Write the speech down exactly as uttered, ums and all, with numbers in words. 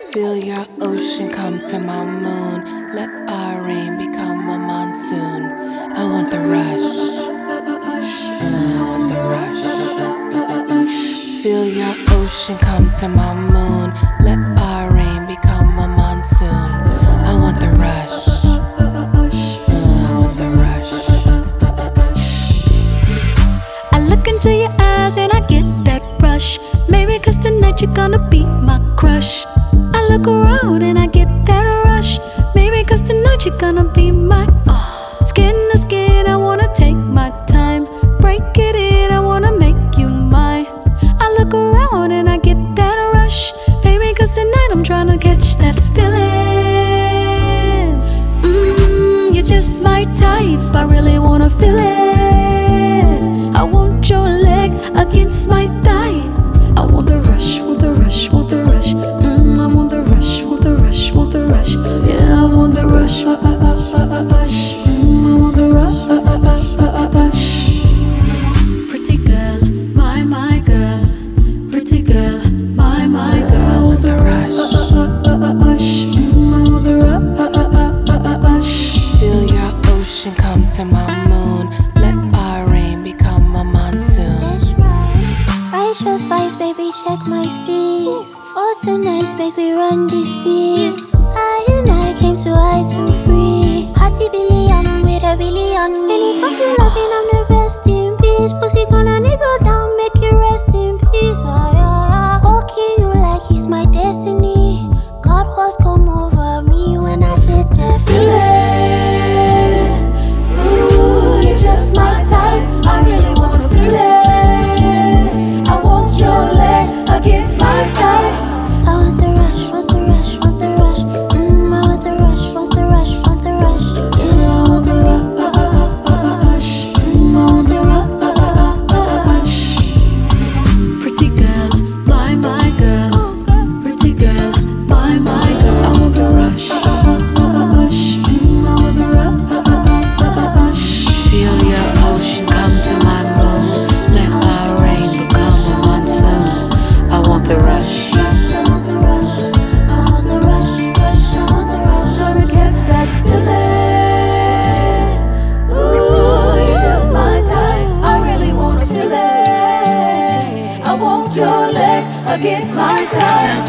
Feel your ocean come to my moon. Let our rain become a monsoon. I want the rush. I want the rush. Feel your ocean come to my moon. Let our rain become a monsoon. I want the rush. I want the rush. I look into your eyes and I get that rush. Maybe cause tonight you're gonna be my crush. I look around and I get that rush. Maybe cause tonight you're gonna be my uh, skin to skin. I wanna take my time, break it in, I wanna make you mine. I look around and I get that rush. Maybe cause tonight I'm trying to catch that feeling. Mmm, you're just my type, I really wanna feel it. I want your leg against my thigh. I want the rush, want the rush, want the rush. Mmm, I want the rush, want the rush, want the rush. Yeah, I want the rush, uh, uh, uh, uh, rush. Mmm, I want the rush, uh, uh, uh, uh, rush. Pretty girl, my, my girl. Pretty girl, my, my girl. I want the rush. Uh, uh, uh, uh, rush. Mmm, I want the rush, uh, uh, uh, uh, rush. Feel your ocean come to my moon. Let our rain become a monsoon. That's right. Righteous vibes, baby, check my steez. For tonight's make we run this beat. I and I came to I to free. Party billion with a billion. When it comes to loving,